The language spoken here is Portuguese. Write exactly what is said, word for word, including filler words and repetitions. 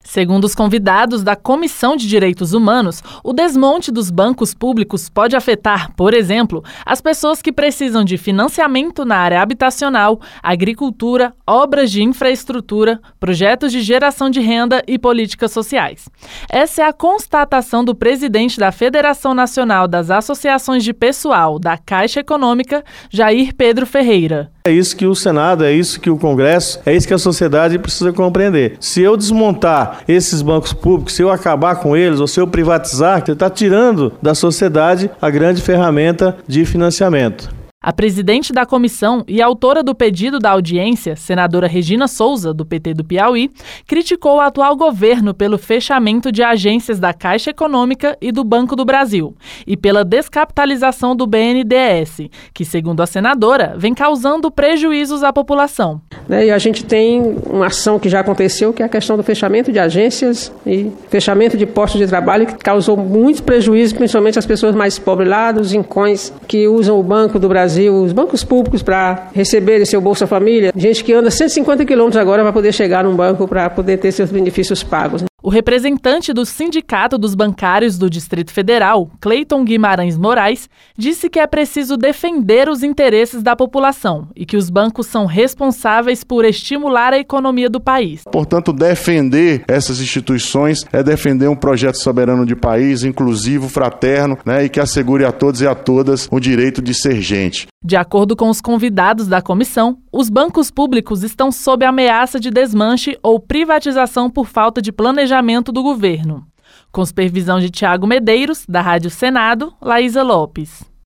Segundo os convidados da Comissão de Direitos Humanos, o desmonte dos bancos públicos pode afetar, por exemplo, as pessoas que precisam de financiamento na área habitacional, agricultura, obras de infraestrutura, projetos de geração de renda e políticas sociais. Essa é a constatação do presidente da Federação Nacional das Associações de Pessoal da Caixa Econômica, Jair Pedro Ferreira. É isso que o Senado, é isso que o Congresso, é isso que a sociedade precisa compreender. Se eu desmontar esses bancos públicos, se eu acabar com eles ou se eu privatizar, você está tirando da sociedade a grande ferramenta de financiamento. A presidente da comissão e autora do pedido da audiência, senadora Regina Souza, do P T do Piauí, criticou o atual governo pelo fechamento de agências da Caixa Econômica e do Banco do Brasil e pela descapitalização do B N D E S, que, segundo a senadora, vem causando prejuízos à população. E a gente tem uma ação que já aconteceu, que é a questão do fechamento de agências e fechamento de postos de trabalho, que causou muitos prejuízos, principalmente às pessoas mais pobres lá, dos rincões que usam o Banco do Brasil, os bancos públicos para receberem seu Bolsa Família, gente que anda cento e cinquenta quilômetros agora para poder chegar num banco para poder ter seus benefícios pagos. O representante do Sindicato dos Bancários do Distrito Federal, Cleiton Guimarães Moraes, disse que é preciso defender os interesses da população e que os bancos são responsáveis por estimular a economia do país. Portanto, defender essas instituições é defender um projeto soberano de país, inclusivo, fraterno, né, e que assegure a todos e a todas o direito de ser gente. De acordo com os convidados da comissão, os bancos públicos estão sob ameaça de desmanche ou privatização por falta de planejamento do governo. Com supervisão de Tiago Medeiros, da Rádio Senado, Laísa Lopes.